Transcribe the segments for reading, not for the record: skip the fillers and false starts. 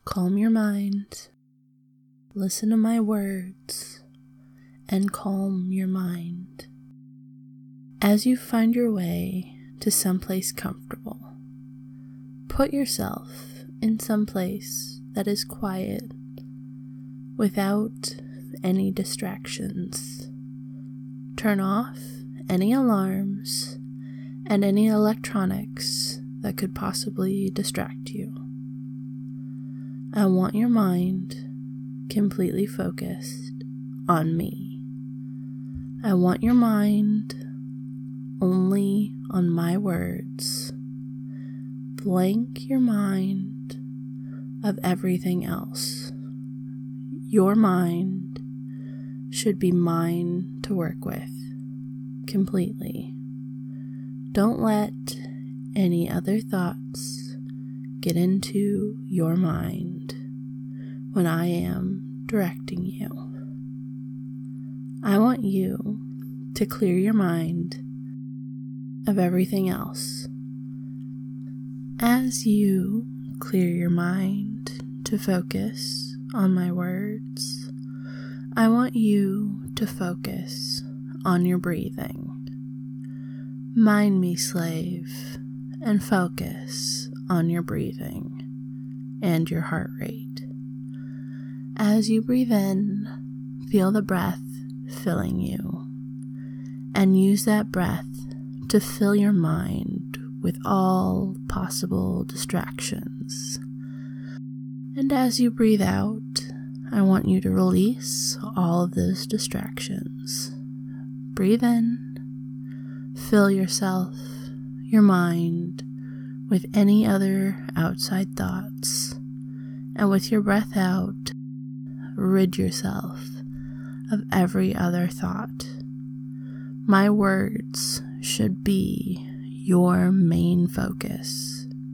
calm your mind, listen to my words, and calm your mind. As you find your way to someplace comfortable, put yourself in some place that is quiet, without any distractions. Turn off any alarms and any electronics that could possibly distract you. I want your mind completely focused on me. I want your mind only on my words. Blank your mind of everything else. Your mind should be mine to work with completely. Don't let any other thoughts get into your mind when I am directing you. I want you to clear your mind of everything else. As you clear your mind to focus on my words, I want you to focus on your breathing. Mind me, slave, and focus on your breathing and your heart rate. As you breathe in, feel the breath filling you, and use that breath to fill your mind with all possible distractions. And as you breathe out, I want you to release all of those distractions. Breathe in, fill yourself, your mind, with any other outside thoughts, and with your breath out, rid yourself of every other thought. My words should be your main focus.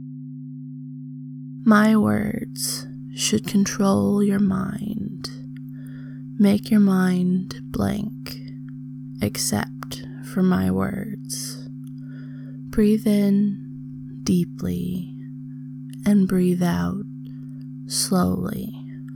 My words should control your mind, make your mind blank, except for my words. Breathe in deeply and breathe out slowly.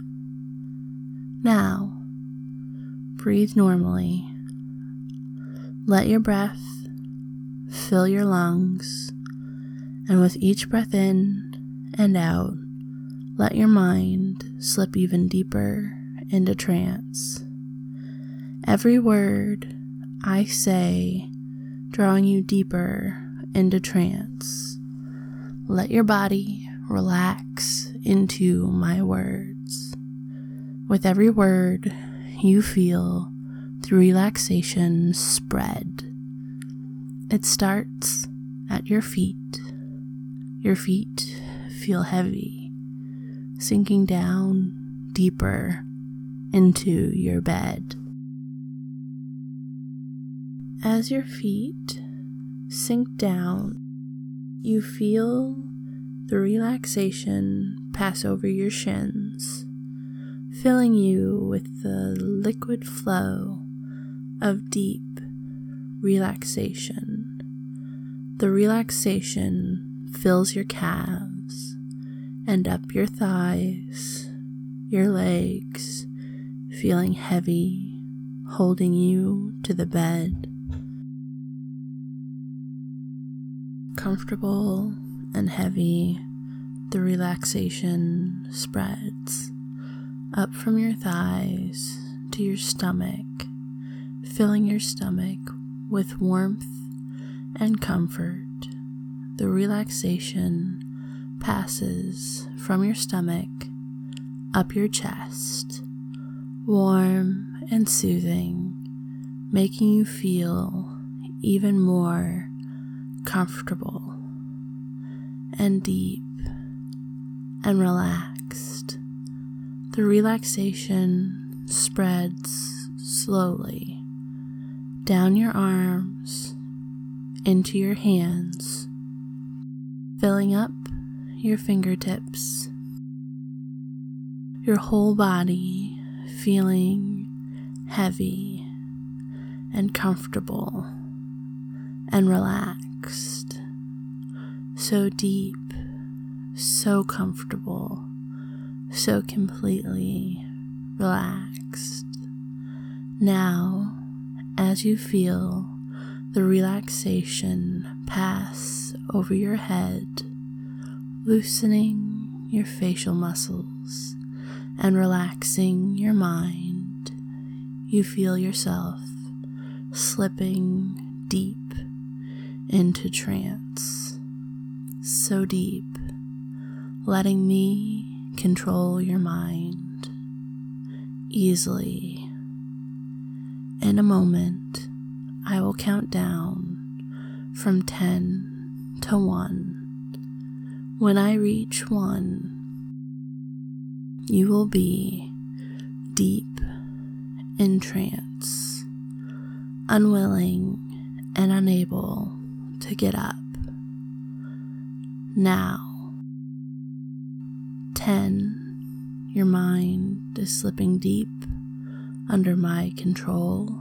Now, breathe normally. Let your breath fill your lungs, and with each breath in and out, let your mind slip even deeper into trance. Every word I say drawing you deeper into trance. Let your body relax into my words. With every word, you feel the relaxation spread. It starts at your feet. Your feet feel heavy, sinking down deeper into your bed. As your feet sink down, you feel the relaxation pass over your shins, filling you with the liquid flow of deep relaxation. The relaxation fills your calves and up your thighs, your legs, feeling heavy, holding you to the bed. Comfortable and heavy, the relaxation spreads up from your thighs to your stomach, filling your stomach with warmth and comfort. The relaxation passes from your stomach up your chest, warm and soothing, making you feel even more comfortable and deep and relaxed. The relaxation spreads slowly down your arms into your hands, filling up your fingertips, your whole body feeling heavy and comfortable and relaxed, so deep, so comfortable, so completely relaxed. Now, as you feel the relaxation pass over your head, loosening your facial muscles and relaxing your mind, you feel yourself slipping deep into trance, so deep, letting me control your mind easily. In a moment, I will count down from 10 to 1. When I reach 1, you will be deep in trance, unwilling and unable to get up. Now, 10, your mind is slipping deep under my control.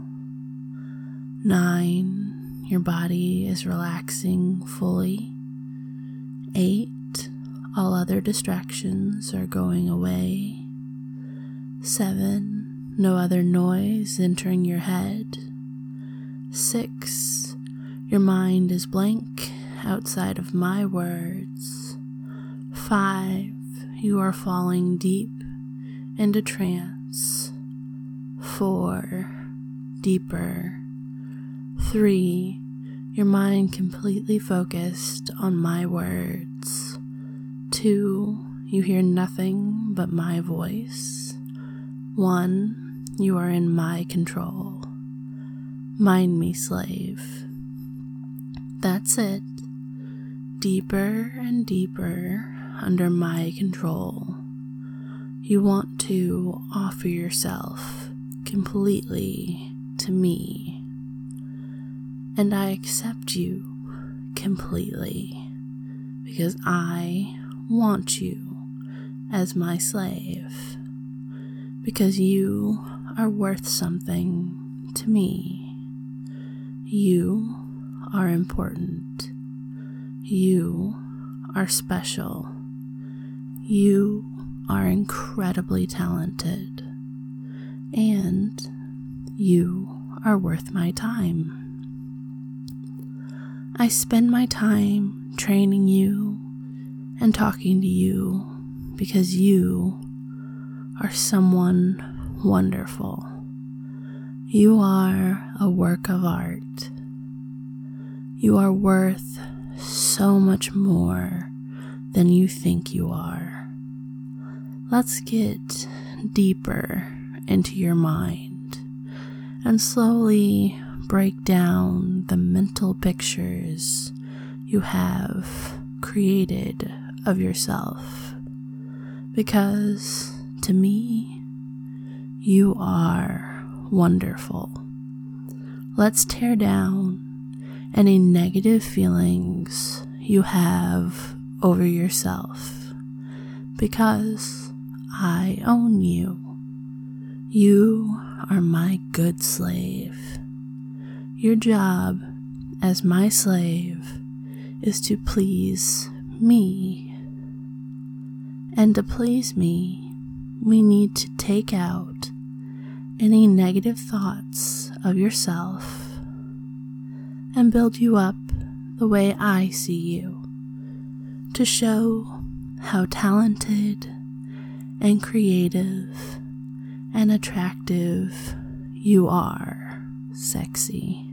9, your body is relaxing fully. 8, all other distractions are going away. 7, no other noise entering your head. 6, your mind is blank outside of my words. 5, you are falling deep into trance. 4, deeper. 3, your mind completely focused on my words. 2, you hear nothing but my voice. 1, you are in my control. Mind me, slave. That's it. Deeper and deeper under my control. You want to offer yourself completely to me, and I accept you completely because I want you as my slave, because you are worth something to me. You are important. You are special. You are incredibly talented. And you are worth my time. I spend my time training you and talking to you because you are someone wonderful. You are a work of art. You are worth so much more than you think you are. Let's get deeper into your mind and slowly break down the mental pictures you have created of yourself, because to me, you are wonderful. Let's tear down any negative feelings you have over yourself, because I own you. You are my good slave. Your job as my slave is to please me. And to please me, we need to take out any negative thoughts of yourself and build you up the way I see you, to show how talented and creative and attractive you are, sexy.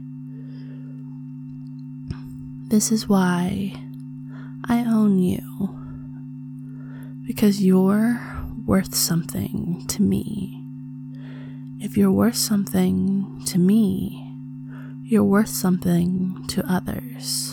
This is why I own you, because you're worth something to me. If you're worth something to me, you're worth something to others.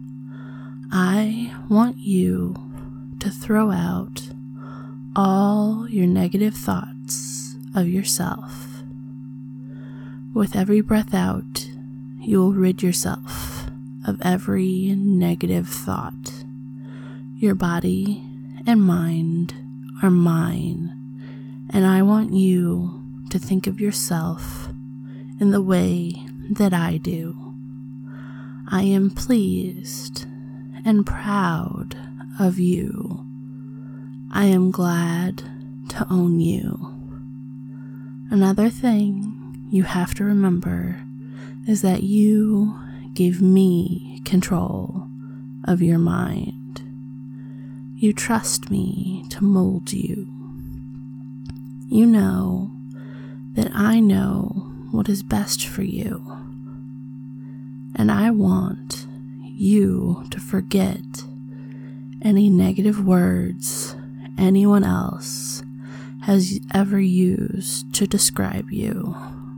I want you to throw out all your negative thoughts of yourself. With every breath out, you will rid yourself of every negative thought. Your body and mind are mine, and I want you to think of yourself in the way that I do. I am pleased and proud of you. I am glad to own you. Another thing you have to remember is that you gave me control of your mind. You trust me to mold you. You know that I know what is best for you. And I want you to forget any negative words anyone else has ever used to describe you.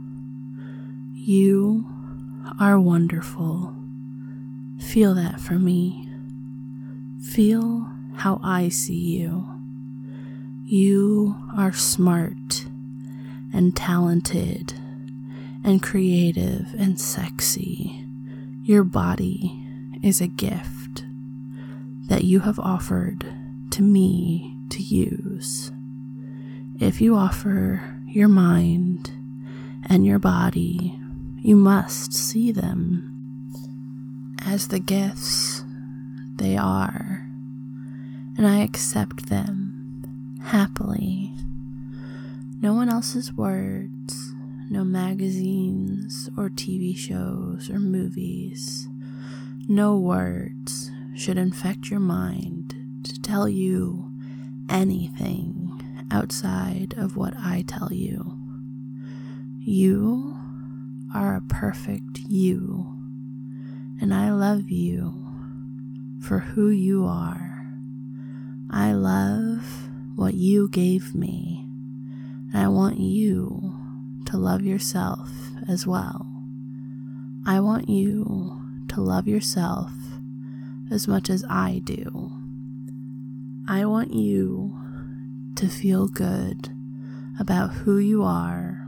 You are wonderful. Feel that for me. Feel how I see you. You are smart and talented and creative and sexy. Your body is a gift that you have offered to me to use. If you offer your mind and your body, you must see them as the gifts they are, and I accept them happily. No one else's words, no magazines or TV shows or movies, no words should infect your mind to tell you anything outside of what I tell you. You are a perfect you, and I love you for who you are. I love what you gave me, and I want you to love yourself as well. I want you to love yourself as much as I do. I want you to feel good about who you are,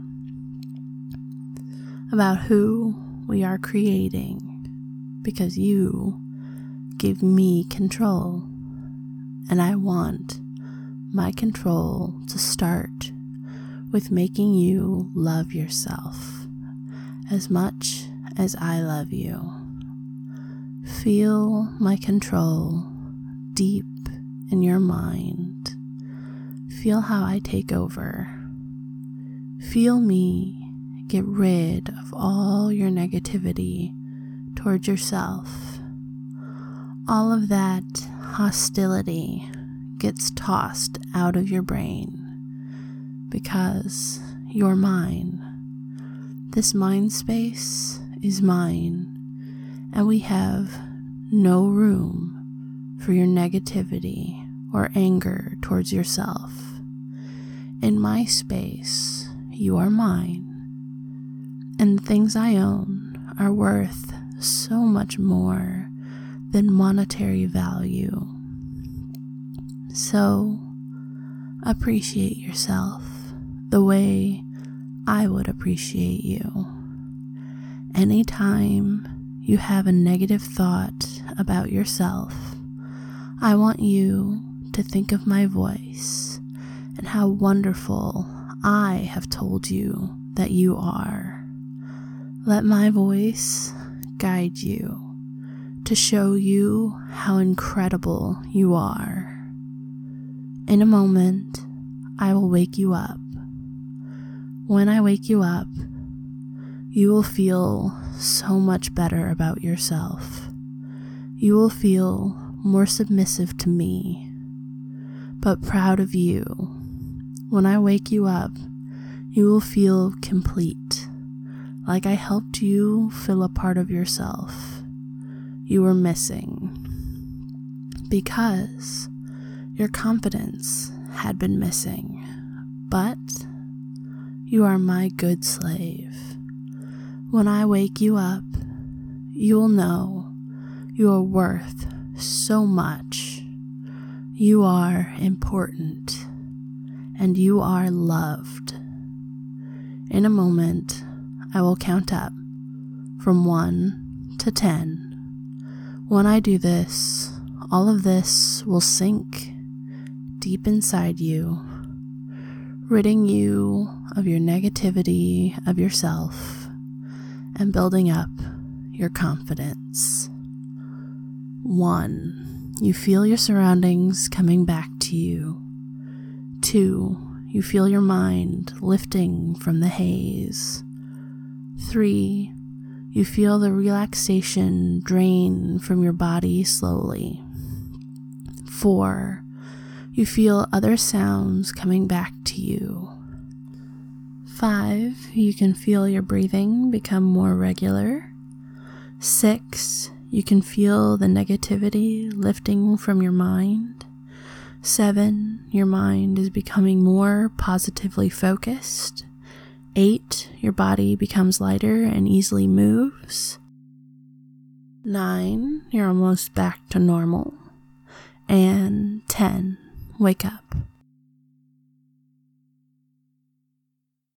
about who we are creating, because you gave me control, and I want my control to start with making you love yourself as much as I love you. Feel my control deep in your mind. Feel how I take over. Feel me get rid of all your negativity towards yourself. All of that hostility gets tossed out of your brain because you're mine. This mind space is mine, and we have no room for your negativity or anger towards yourself. In my space, you are mine, and the things I own are worth so much more than monetary value. So, appreciate yourself the way I would appreciate you. Anytime you have a negative thought about yourself, I want you to think of my voice and how wonderful I have told you that you are. Let my voice guide you to show you how incredible you are. In a moment, I will wake you up. When I wake you up, you will feel so much better about yourself. You will feel more submissive to me, but proud of you. When I wake you up, you will feel complete, like I helped you fill a part of yourself you were missing, because your confidence had been missing. But you are my good slave. When I wake you up, you will know you are worth so much. You are important, and you are loved. In a moment, I will count up from 1 to 10. When I do this, all of this will sink deep inside you, ridding you of your negativity of yourself and building up your confidence. 1. You feel your surroundings coming back to you. 2. you feel your mind lifting from the haze. 3, you feel the relaxation drain from your body slowly. 4, you feel other sounds coming back to you. 5, you can feel your breathing become more regular. 6, you can feel the negativity lifting from your mind. 7, your mind is becoming more positively focused. 8, your body becomes lighter and easily moves. 9, you're almost back to normal. And 10, wake up.